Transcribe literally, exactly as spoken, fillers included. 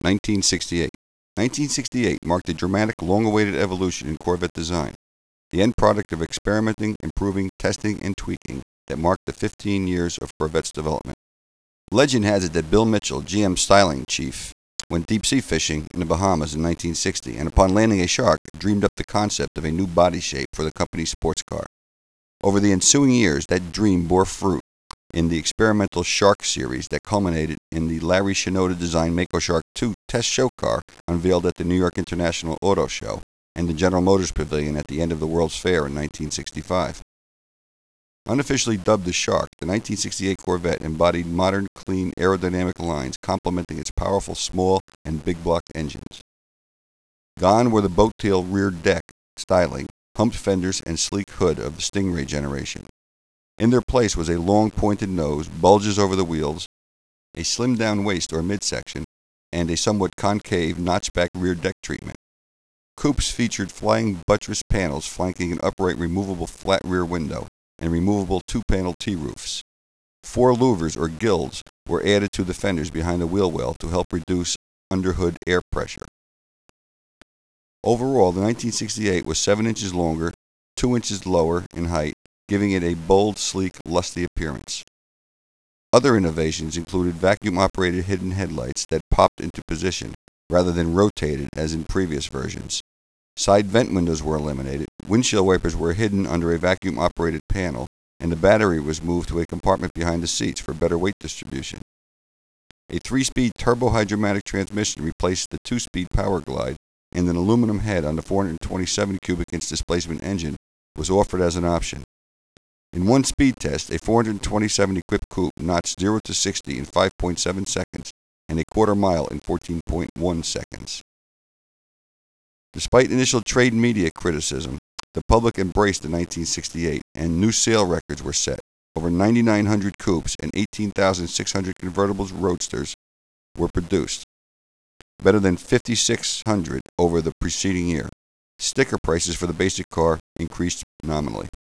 nineteen sixty-eight. nineteen sixty-eight marked a dramatic, long-awaited evolution in Corvette design, the end product of experimenting, improving, testing, and tweaking that marked the fifteen years of Corvette's development. Legend has it that Bill Mitchell, G M styling chief, went deep-sea fishing in the Bahamas in nineteen sixty, and upon landing a shark, dreamed up the concept of a new body shape for the company's sports car. Over the ensuing years, that dream bore fruit in the experimental Shark series that culminated in the Larry Shinoda designed Mako Shark two test show car unveiled at the New York International Auto Show and the General Motors Pavilion at the end of the World's Fair in nineteen sixty-five. Unofficially dubbed the Shark, the nineteen sixty-eight Corvette embodied modern, clean, aerodynamic lines complementing its powerful small and big block engines. Gone were the boat-tail rear deck styling, humped fenders, and sleek hood of the Stingray generation. In their place was a long pointed nose, bulges over the wheels, a slimmed-down waist or midsection, and a somewhat concave notchback rear deck treatment. Coupes featured flying buttress panels flanking an upright removable flat rear window and removable two-panel T-roofs. Four louvers or gills were added to the fenders behind the wheel well to help reduce underhood air pressure. Overall, the nineteen sixty-eight was seven inches longer, two inches lower in height, giving it a bold, sleek, lusty appearance. Other innovations included vacuum-operated hidden headlights that popped into position rather than rotated as in previous versions. Side vent windows were eliminated, windshield wipers were hidden under a vacuum-operated panel, and the battery was moved to a compartment behind the seats for better weight distribution. A three-speed turbo-hydromatic transmission replaced the two-speed Power Glide, and an aluminum head on the four hundred twenty-seven cubic inch displacement engine was offered as an option. In one speed test, a four hundred twenty-seven equipped coupe notched zero to sixty in five point seven seconds and a quarter mile in fourteen point one seconds. Despite initial trade media criticism, the public embraced the nineteen sixty-eight, and new sale records were set. Over ninety-nine hundred coupes and eighteen thousand six hundred convertibles roadsters were produced, better than fifty-six hundred over the preceding year. Sticker prices for the basic car increased nominally.